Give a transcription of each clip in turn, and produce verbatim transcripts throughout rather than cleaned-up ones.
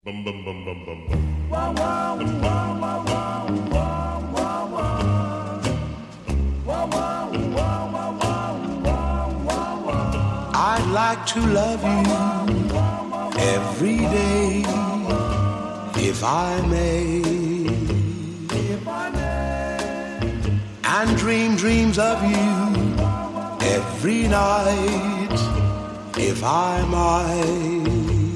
Bum bum bum bum bum bum. Wow wow wow wow wow wow wow wow. Wow wow wow wow wow wow wow. I'd like to love you every day, if I may, if I may, and dream dreams of you every night, if I might.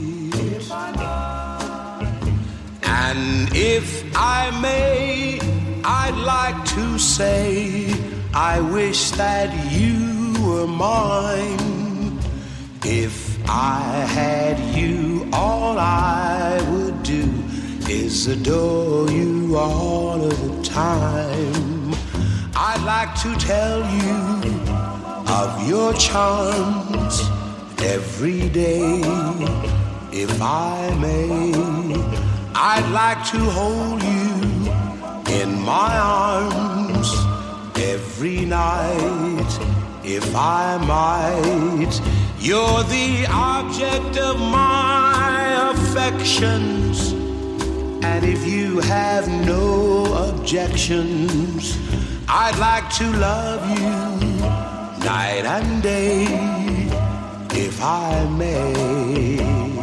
And if I may, I'd like to say, I wish that you were mine. If I had you, all I would do is adore you all of the time. I'd like to tell you of your charms every day, if I may. I'd like to hold you in my arms every night, if I might. You're the object of my affections, and if you have no objections, I'd like to love you night and day, if I may.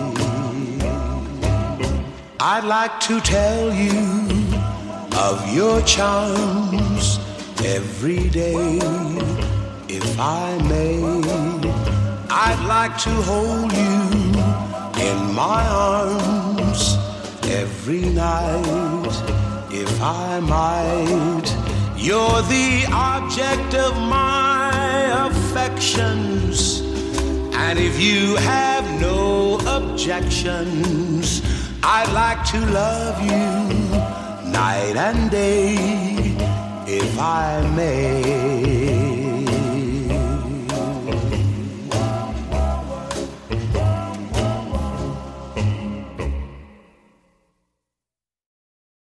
I'd like to tell you of your charms every day, if I may. I'd like to hold you in my arms every night, if I might. You're the object of my affections, and if you have no objections, I'd like to love you night and day, if I may.